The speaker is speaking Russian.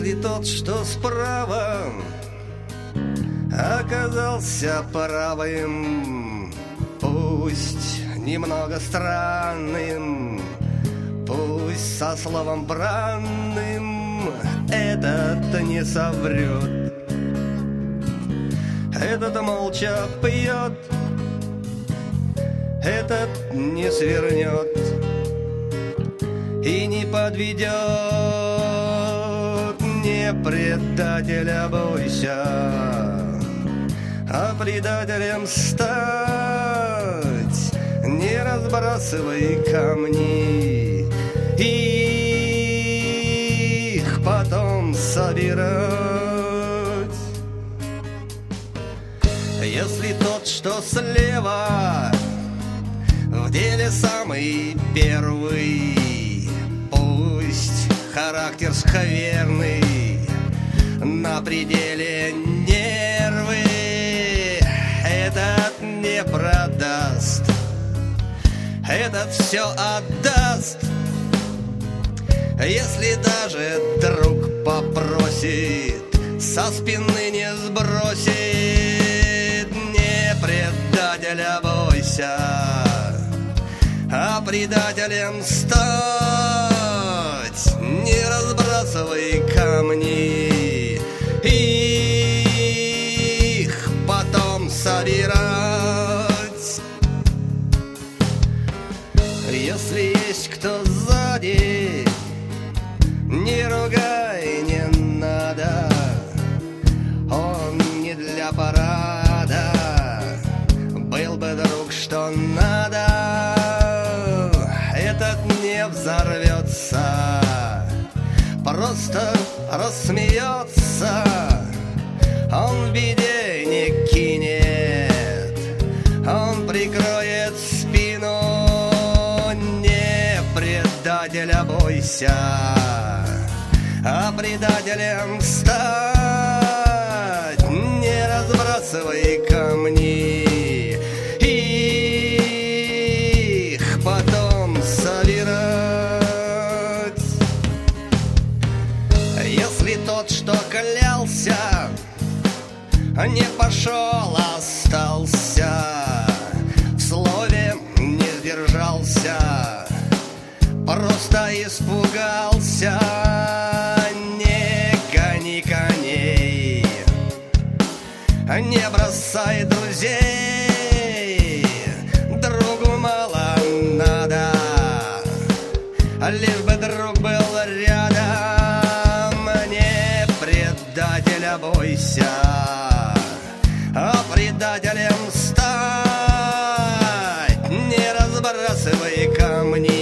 Если тот, что справа, оказался правым, пусть немного странным, пусть со словом бранным, этот не соврет. Этот молча пьет, этот не свернет и не подведет. Не предателя бойся, а предателем стать. Не разбрасывай камни, их потом собирать. Если тот, что слева, в деле самый первый, пусть характер скверный, на пределе нервы, этот не продаст, этот все отдаст. Если даже друг попросит, со спины не сбросит. Не предателя бойся, а предателем стать. Не разбрасывай камни, их потом собирать. Если есть кто сзади, не ругай, не надо, он не для парада. Был бы друг, что надо, этот не взорвется, просто рассмеется. Он в беде не кинет, он прикроет спину. Не предателя бойся, а предателем стать. Не разбрасывай камни, их потом собирать. Если тот, что клялся, не пошел, остался, в слове не сдержался, просто испугался. Не гони коней, не бросай друзей, другу мало надо, лишь бы друг был рядом. Не предателя бойся, а предателем стать. Не разбрасывай камни,